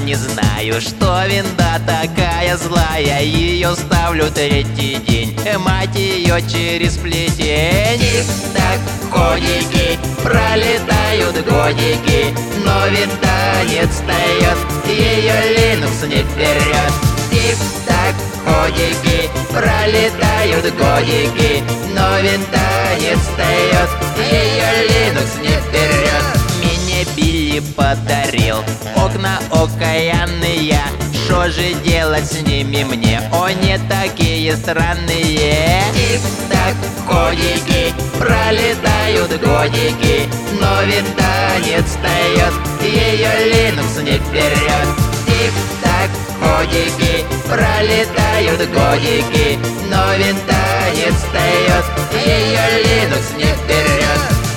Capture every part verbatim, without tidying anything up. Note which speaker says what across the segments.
Speaker 1: сам не знаю, что винда такая злая. Ее ставлю третий день, мать ее через плетень. Тик-так, ходики, пролетают годики, но винда не отстает, ее Linux не вперед. Тик-так, ходики, пролетают годики, но винда не отстает, ее Linux не вперед. Мне Билли подарил окна окаянные, что же делать с ними мне? Они такие странные. Тик-так, ходики, пролетают годики, но винда не отстает, ее Linux не вперед. Тик-так, ходики, пролетают годики, но винда не отстает, ее Linux не вперед.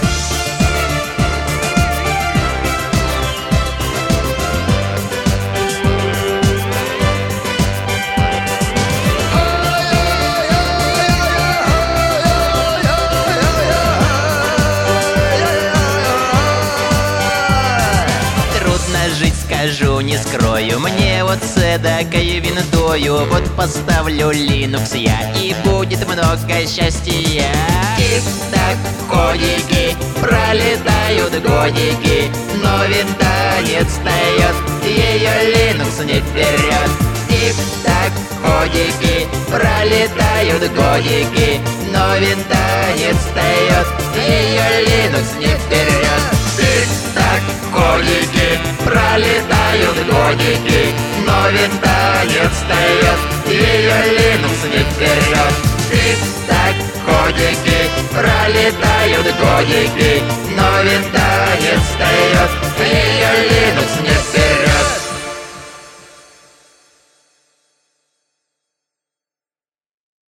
Speaker 1: Жить скажу, не скрою, мне вот с эдакой виндою вот поставлю Linux я, и будет много счастья. Тик-так, ходики, пролетают годики, но винда не отстает, ее Linux не вперед. Тик-так, ходики, пролетают годики, но винда не отстает, ее Linux не вперед. Тик-так, ходики, пролетают годики, но винда не отстает, ее Linux не вперед. Тик-так, ходики, пролетают годики, но винда не отстает, ее Linux